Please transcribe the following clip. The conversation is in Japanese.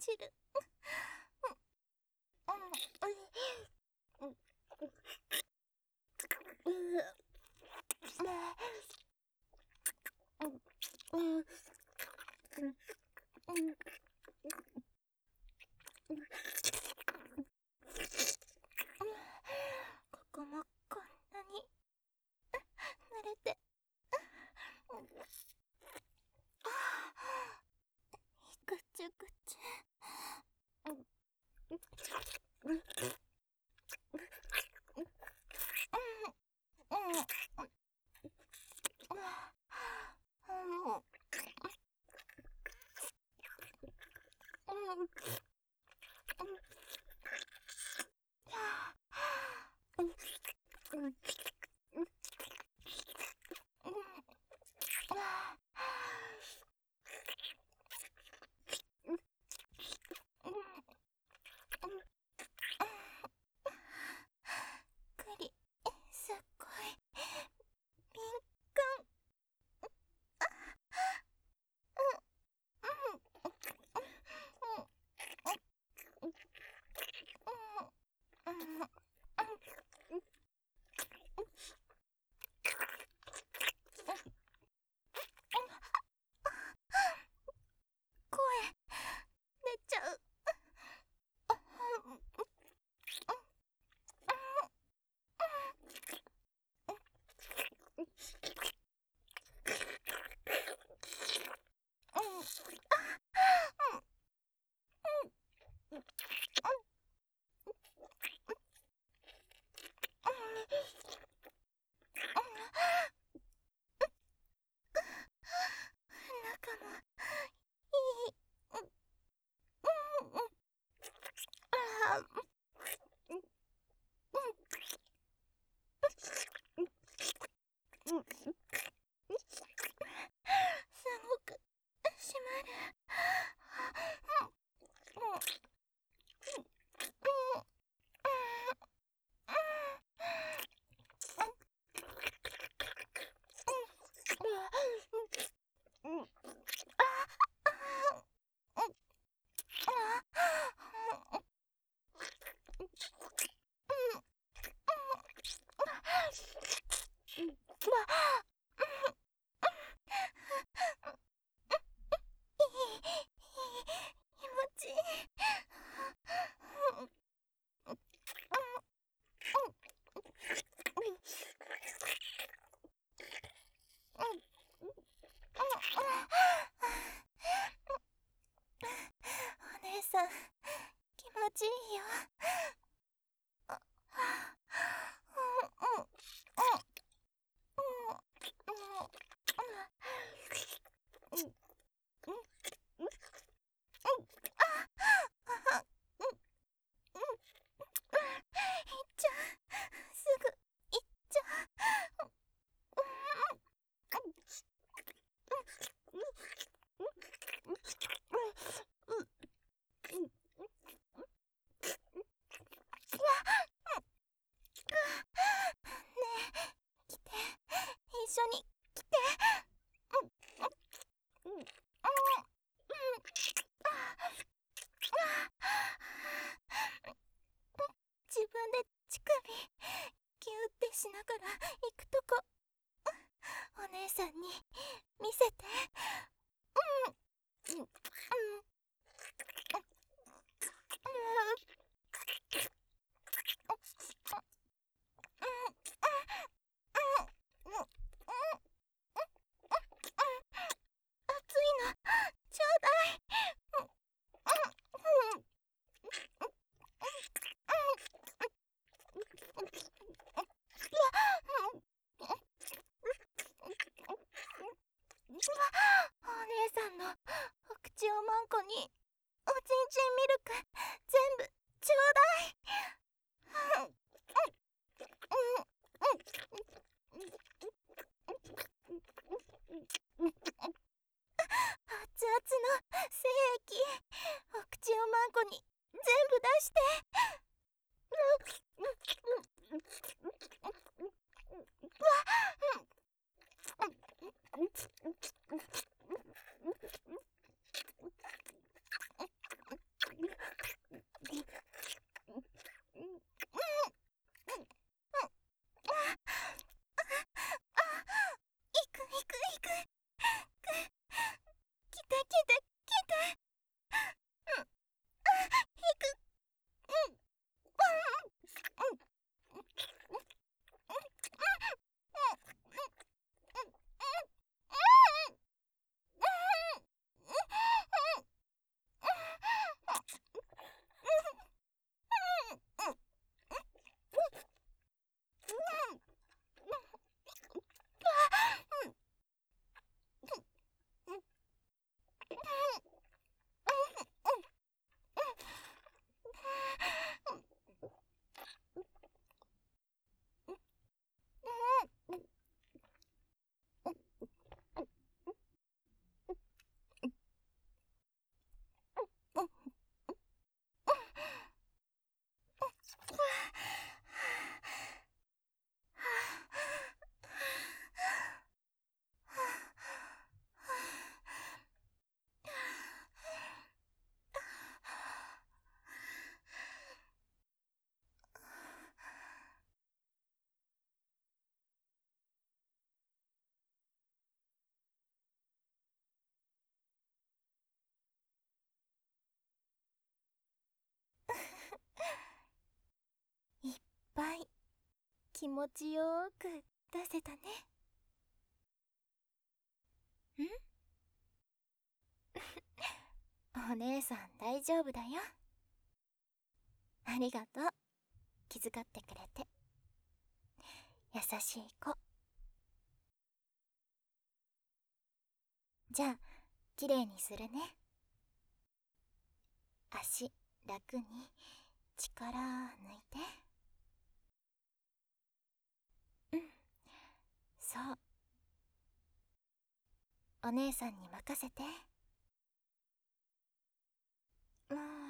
汁。ここもこんなに慣れて、ぐちゅぐちゅ。栗、すっごい敏感。声出ちゃう。中もいい。すごく締まる。気持ちいい。お姉さん、気持ちいいよ。すぐ行っちゃう。ねえ、来て。一緒に来て。自分で乳首ギューってしながら行くとこ、お姉さんに見せて。熱いのちょうだい。お姉さんのお口おまんこにおちんちんミルク全部ちょうだい。熱々の精液、お口おまんこに全部出して。 気持ちよーく出せたね。お姉さん大丈夫だよ。ありがとう、気遣ってくれて。優しい子。じゃあきれいにするね。足楽に力抜いて。うん、そう。お姉さんに任せて。